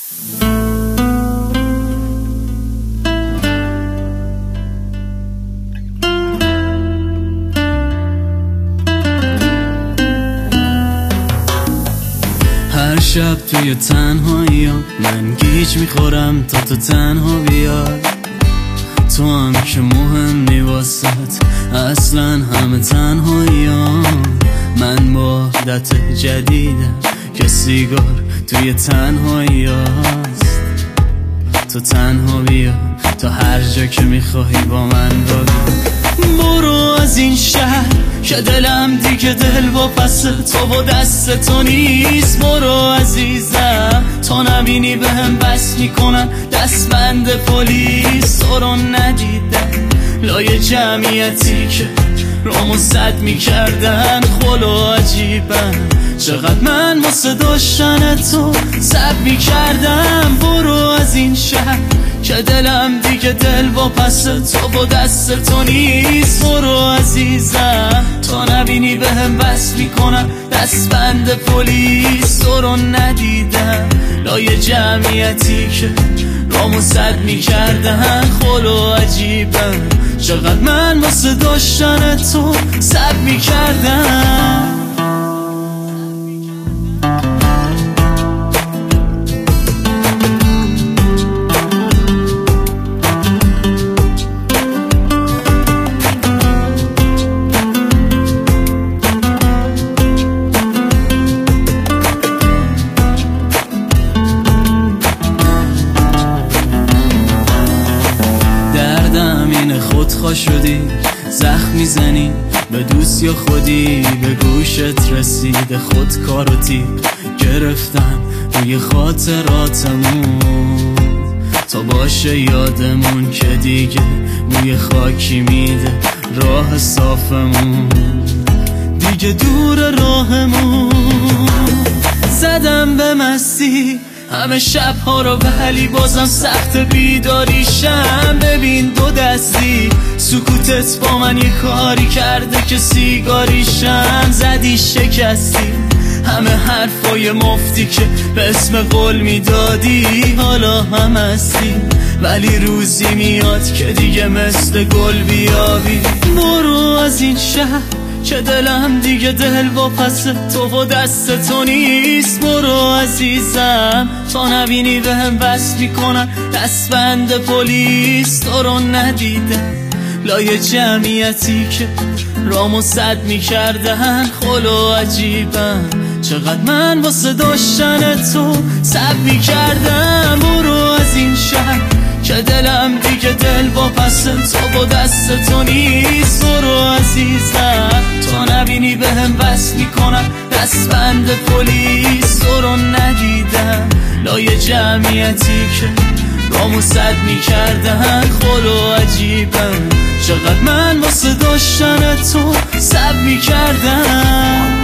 هر شب توی تنهاییام من گیج میخورم تا تو تنها بیای. تو هم که مهم نی واسط، اصلا همه تنهاییام. من با عادت جدیدم که سیگار توی تنهایی هست. تو تنها بیا تا هر جا که میخوای با من بیا. برو از این شهر که دلم دیگه دل و پس تو و دست تو نیست. برو عزیزم تا نبینی بهم بس میکنن دستبند پلیس. تو رو ندیدم لای جمعیتی که رامو زد میکردن خلو عجیبم. چقدر من واسه داشتن تو سب میکردم. برو از این شهر که دلم دیگه دل و پس تو و دست تو نیست. برو عزیزم تا نبینی بهم بس میکنن دستبند پلیس. تو رو ندیدم لای جمعیتی که رامو زد میکردن خلو عجیبم. چقدر من واسه داشتن تو سب میکردم. خودخواه شدی زخم میزنی به دوست یا خودی. به گوشت رسیده خودکار و تیغ گرفتن روی خاطراتمون. تا باشه یادمون که دیگه بوی خاکی میده راه صافمون. دیگه دور راهمون زدم به مستی همه شبها رو ولی بازم سخت بیداریشم. ببین دو دستی سکوتت با من یه کاری کرده که سیگاریشم. زدی شکستی همه حرفای مفتی که به اسم قول میدادی. حالا هم هستی ولی روزی میاد که دیگه مثل گل بیابی. برو از این شهر که دلم دیگه دل و پس تو و دست تو نیست. برو عزیزم تا نبینی بهم بس میکنن دستبند پلیس. تو رو ندیدم لای جمعیتی که رامو صد میکردن خلو عجیبم. چقدر من واسه داشتن تو سب میکردم. برو از این شهر که دلم دیگه دل با پس تو و دست تو نیست. برو عزیزم تا نبینی بهم بس میکنن دستبند پلیس. تو رو ندیدم لای جمعیتی که رامو صد میکردن خلو عجیبم. چقدر من واسه داشتن تو سب میکردم.